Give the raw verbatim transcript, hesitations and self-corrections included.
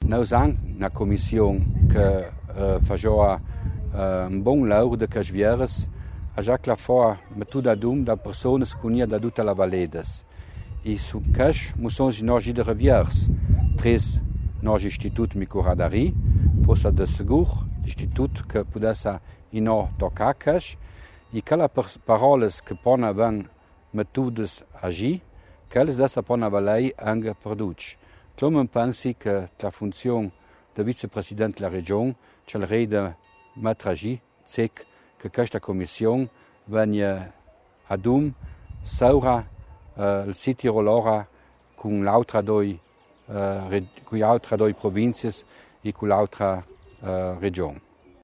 Noi anche una commissione che uh, faceva uh, un buon lavoro di casvieres, ha già la fa mettuta d'um da persone che da tutta la Valedes. E su cash musson si noi de reviers. Tres nos istitut micoradari, forse de segur, l'istitut che potesse ino tocca cash, e quelle paroles che pona van mettudes agi, quelles dessa pona valei anche produce. Clommen pensi che la funzione del vicepresidente della regione, c'è il re de matragi, zec che questa commissione venne ad um saura uh, il sito rolora con l'altra due uh, con l'altra due province e con l'altra uh, regione.